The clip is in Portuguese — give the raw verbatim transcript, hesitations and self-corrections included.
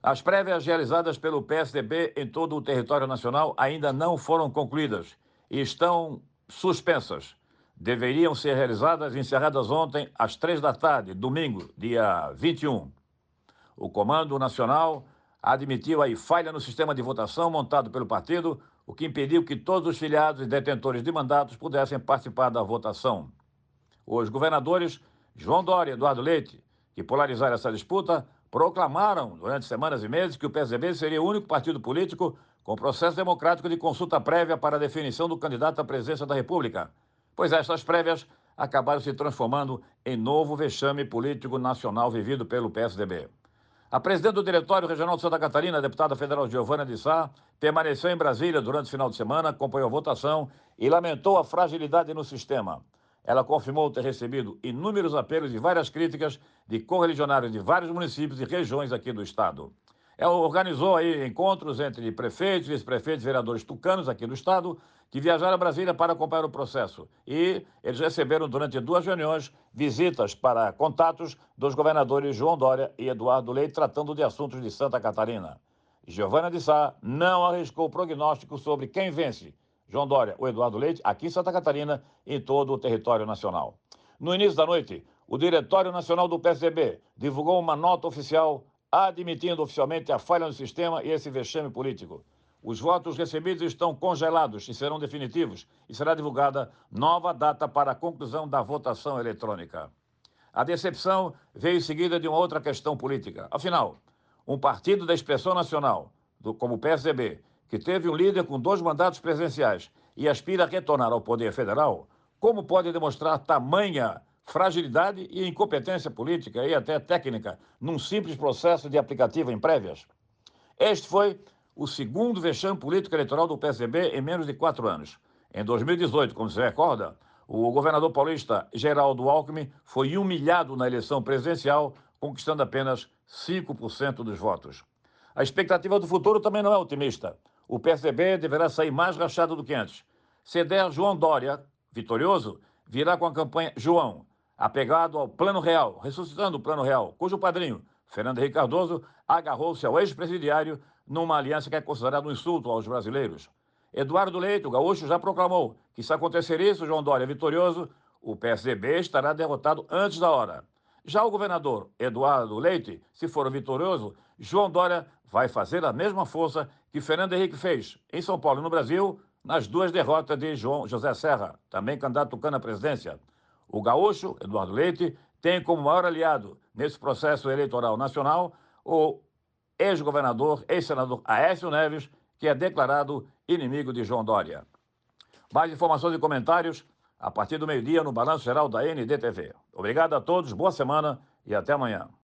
As prévias realizadas pelo P S D B em todo o território nacional ainda não foram concluídas e estão suspensas. Deveriam ser realizadas e encerradas ontem às três da tarde, domingo, dia vinte e um. O Comando Nacional admitiu aí falha no sistema de votação montado pelo partido, o que impediu que todos os filiados e detentores de mandatos pudessem participar da votação. Os governadores João Dória e Eduardo Leite, que polarizaram essa disputa, proclamaram durante semanas e meses que o P S D B seria o único partido político com processo democrático de consulta prévia para a definição do candidato à presidência da República, pois estas prévias acabaram se transformando em novo vexame político nacional vivido pelo P S D B. A presidente do Diretório Regional de Santa Catarina, a deputada federal Giovana de Sá, permaneceu em Brasília durante o final de semana, acompanhou a votação e lamentou a fragilidade no sistema. Ela confirmou ter recebido inúmeros apelos e várias críticas de correligionários de vários municípios e regiões aqui do estado. Ela organizou aí encontros entre prefeitos, vice-prefeitos e vereadores tucanos aqui do estado, que viajaram a Brasília para acompanhar o processo. E eles receberam, durante duas reuniões, visitas para contatos dos governadores João Dória e Eduardo Leite, tratando de assuntos de Santa Catarina. Giovana de Sá não arriscou prognóstico sobre quem vence, João Dória ou Eduardo Leite, aqui em Santa Catarina e em todo o território nacional. No início da noite, o Diretório Nacional do P S D B divulgou uma nota oficial admitindo oficialmente a falha no sistema e esse vexame político. Os votos recebidos estão congelados e serão definitivos, e será divulgada nova data para a conclusão da votação eletrônica. A decepção veio seguida de uma outra questão política. Afinal, um partido da expressão nacional, do, como o P S D B, que teve um líder com dois mandatos presidenciais e aspira a retornar ao poder federal, como pode demonstrar tamanha fragilidade e incompetência política e até técnica num simples processo de aplicativo em prévias? Este foi o segundo vexame político eleitoral do P S D B em menos de quatro anos. Em dois mil e dezoito, como se recorda, o governador paulista Geraldo Alckmin foi humilhado na eleição presidencial, conquistando apenas cinco por cento dos votos. A expectativa do futuro também não é otimista. O P S D B deverá sair mais rachado do que antes. Se der João Dória vitorioso, virá com a campanha João, apegado ao Plano Real, ressuscitando o Plano Real, cujo padrinho, Fernando Henrique Cardoso, agarrou-se ao ex-presidiário numa aliança que é considerada um insulto aos brasileiros. Eduardo Leite, o gaúcho, já proclamou que, se acontecer isso, João Dória vitorioso, o P S D B estará derrotado antes da hora. Já o governador Eduardo Leite, se for vitorioso, João Dória vai fazer a mesma força que Fernando Henrique fez em São Paulo e no Brasil nas duas derrotas de João José Serra, também candidato tucano à presidência. O gaúcho, Eduardo Leite, tem como maior aliado nesse processo eleitoral nacional o ex-governador, ex-senador Aécio Neves, que é declarado inimigo de João Dória. Mais informações e comentários a partir do meio-dia no Balanço Geral da N D T V. Obrigado a todos, boa semana e até amanhã.